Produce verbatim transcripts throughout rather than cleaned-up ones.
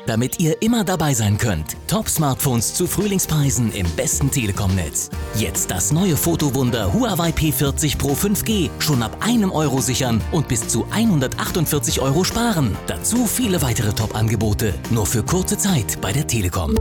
Damit ihr immer dabei sein könnt, Top-Smartphones zu Frühlingspreisen im besten Telekom-Netz. Jetzt das neue Fotowunder Huawei P vierzig Pro fünf G schon ab einem Euro sichern und bis zu hundertachtundvierzig Euro sparen. Dazu viele weitere Top-Angebote, nur für kurze Zeit bei der Telekom.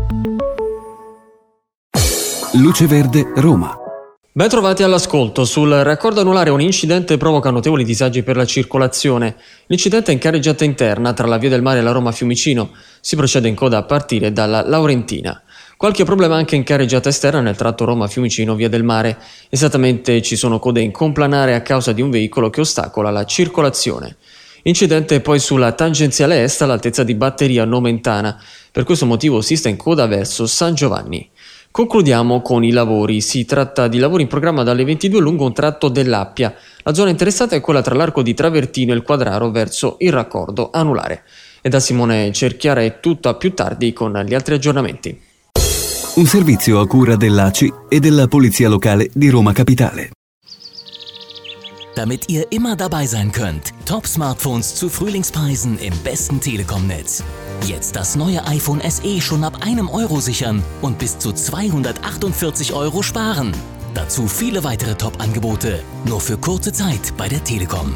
Luce Verde, Roma. Ben trovati all'ascolto. Sul raccordo anulare un incidente provoca notevoli disagi per la circolazione. L'incidente è in carreggiata interna tra la Via del Mare e la Roma Fiumicino. Si procede in coda a partire dalla Laurentina. Qualche problema anche in carreggiata esterna nel tratto Roma Fiumicino Via del Mare. Esattamente ci sono code in complanare a causa di un veicolo che ostacola la circolazione. Incidente poi sulla tangenziale est all'altezza di Batteria Nomentana. Per questo motivo si sta in coda verso San Giovanni. Concludiamo con i lavori. Si tratta di lavori in programma dalle ventidue lungo un tratto dell'Appia. La zona interessata è quella tra l'arco di Travertino e il Quadraro verso il raccordo anulare. E da Simone Cerchiara è tutto, a più tardi con gli altri aggiornamenti. Un servizio a cura dell'A C I e della Polizia Locale di Roma Capitale. Damit ihr immer dabei sein könnt, Top-Smartphones zu Frühlingspreisen im besten Telekom-Netz. Jetzt das neue iPhone S E schon ab einem Euro sichern und bis zu zweihundertachtundvierzig Euro sparen. Dazu viele weitere Top-Angebote, nur für kurze Zeit bei der Telekom.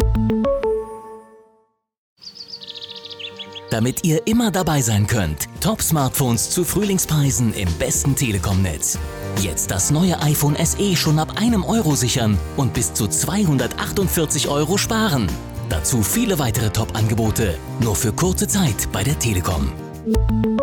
Damit ihr immer dabei sein könnt, Top-Smartphones zu Frühlingspreisen im besten Telekom-Netz. Jetzt das neue iPhone S E schon ab einem Euro sichern und bis zu zweihundertachtundvierzig Euro sparen. Dazu viele weitere Top-Angebote, nur für kurze Zeit bei der Telekom.